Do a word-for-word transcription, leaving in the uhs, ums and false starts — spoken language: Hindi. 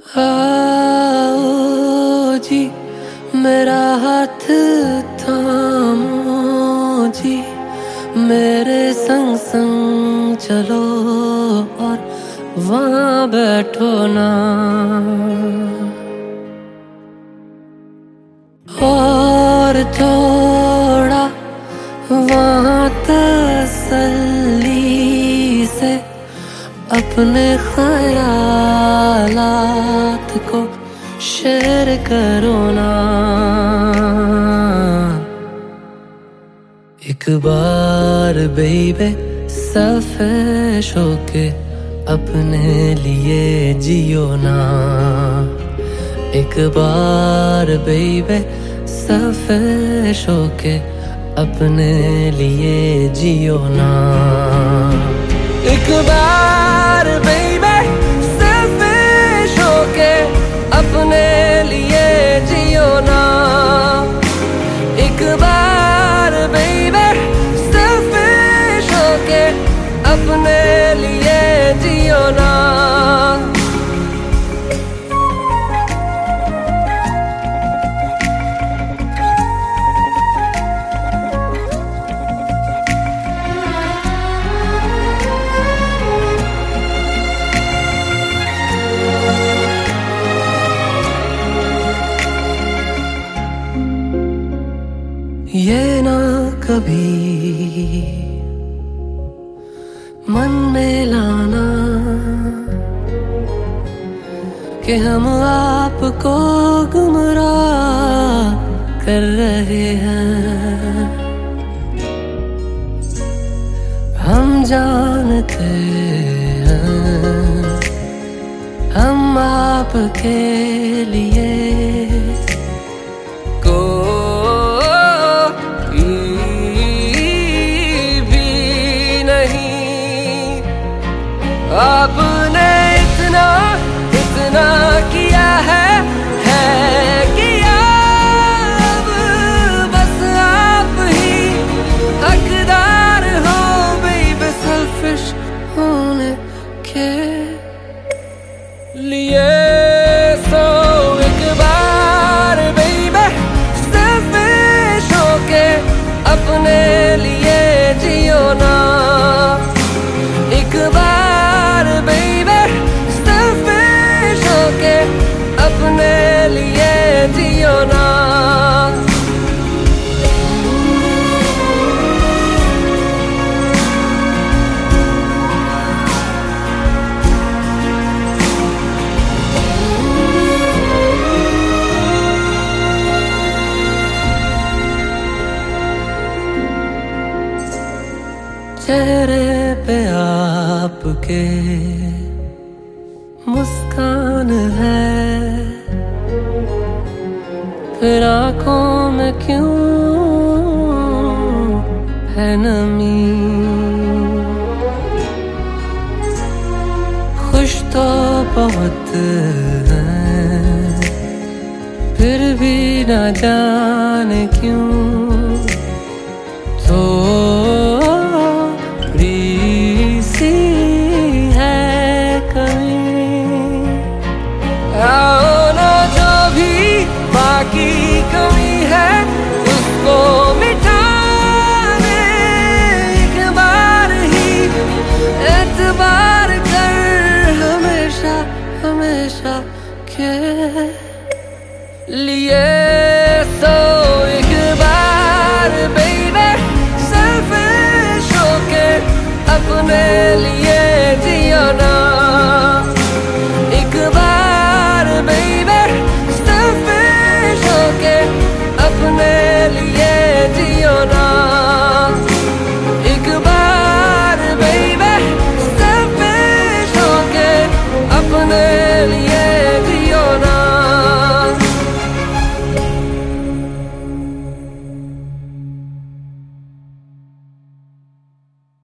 आओ जी मेरा हाथ थामो जी, मेरे संग संग चलो और वहाँ बैठो ना। और थोड़ा वहाँ तसल्ली से अपने ख्यालात को शेयर करो ना। एक बार बेबे सफेश होके अपने लिए जियो ना। एक बार बेबे सफेश होके अपने लिए जियो ना। एक बार बेबे सफेश होके अपने लिए जियो ना। एक बार बेबे सफेश होके अपने लिए जियो ना। ये ना कभी मन में लाना कि हम आपको गुमराह कर रहे हैं। हम जानते हैं हम आपके लिए आपने इतना इतना किया है है किया। अब बस आप ही हकदार हो बेबी सेल्फिश होने के लिए। सो एक बार बेबी सेल्फिश होके अपने लिए जियो ना। एक बार अपने लिए जियो ना। चेहरे पे आपके मुस्कान है, फिर आँखों में क्यों है नमी। खुश तो बहुत हैं, फिर भी ना जाने क्यों थोड़ी सी है कमी। आओ ना जो भी बाकी कमी है उसको मिटाने एक बार ही एतबार कर हमेशा हमेशा के लिए। सो एक बार बेबी सेल्फिश होके अपने लिए